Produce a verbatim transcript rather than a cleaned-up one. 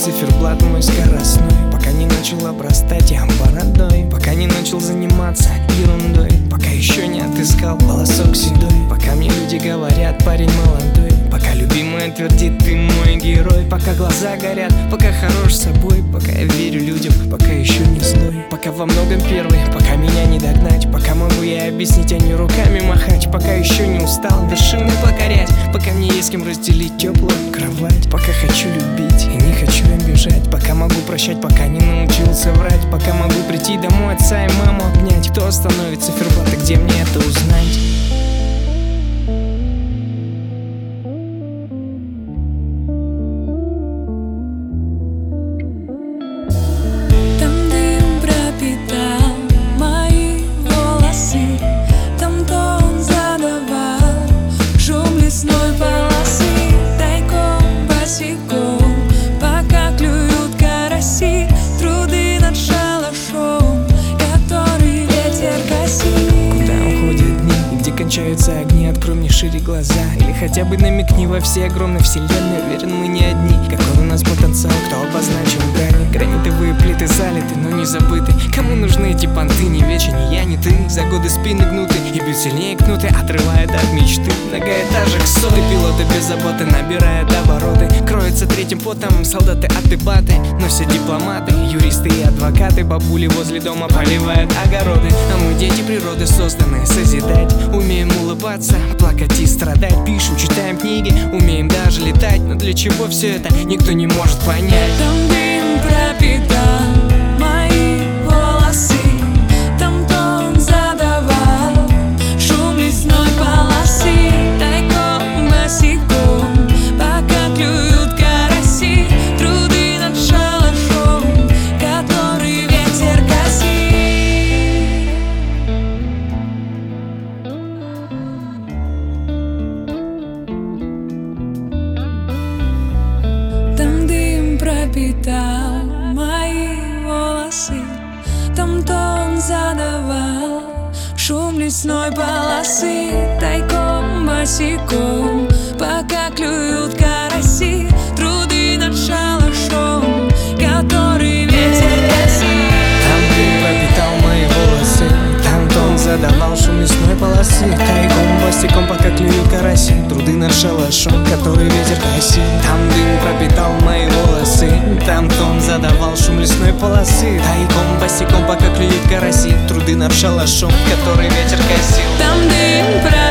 циферблат мой скоростной, пока не начал обрастать я бородой, пока не начал заниматься ерундой, пока еще не отыскал волосок седой, пока мне люди говорят: парень молодой, пока любимая твердит: ты мой герой, пока глаза горят, пока хорош собой, пока я верю людям, пока еще не злой, пока во многом первый, пока меня не догнать, пока могу я объяснить, а не руками махать, пока еще не устал вершины покорять, пока мне есть с кем разделить теплую кровать, пока хочу любить и не хочу обижать, пока могу прощать, пока не научился врать, пока могу прийти домой отца и маму обнять. Кто остановит циферблат и где мне это узнать? Кончаются огни, открой мне шире глаза, или хотя бы намекни во всей огромной вселенной. Уверен, мы не одни, какой у нас потенциал, кто обозначил грани. Гранитовые плиты залиты, но не забыты. Кому нужны эти понты, не вече, ни я, ни ты. За годы спины гнуты и бьют сильнее кнуты, отрывает от мечты. Многоэтажек соты, пилоты без заботы набирают обороты. Кроются третьим потом солдаты от дебаты, но все дипломаты, юристы и адвокаты. Бабули возле дома поливают огороды, а мы дети природы, созданные созидать. Умеем улыбаться, плакать и страдать, пишем, читаем книги, умеем даже летать. Но для чего все это, никто не может понять. Там дым пропитал мои волосы, там тон задавал шум лесной полосы. Тайком, босиком, пока клюют караси, труды над шалашом, который ветер косит. Там дым пропитал мои волосы, там тон задавал шум лесной полосы. Тайком, босиком, пока клюют караси, труды над шалашом, который ветер косит. Там дым пропитал мои волосы, там тон задавал шум лесной полосы. Тайком, босиком, пока клюют караси, труды над шалашом, который ветер косит. Там дым пропитал мои волосы, там тон задавал шум лесной полосы. Тайком, босиком, пока клюют караси, труды над шалашом, который ветер косил. Там дым